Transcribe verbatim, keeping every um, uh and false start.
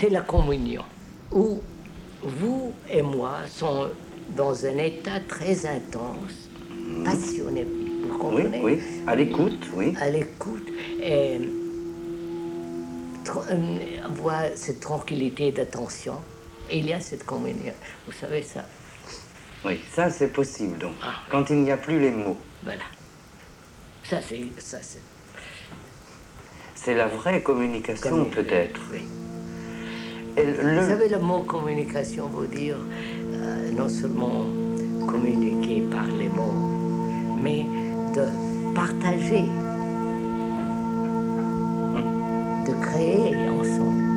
c'est la communion, où vous et moi sommes dans un état très intense, mmh. passionné, vous comprenez? Oui, oui, à l'écoute, oui. À l'écoute, et avoir cette tranquillité d'attention. Et il y a cette communion, vous savez ça? Oui, ça c'est possible donc, ah, quand il n'y a plus les mots. Voilà. Ça c'est... ça c'est... C'est la vraie communication peut-être. Oui. Le... Vous savez, le mot communication veut dire euh, non seulement communiquer par les mots, mais de partager, de créer ensemble.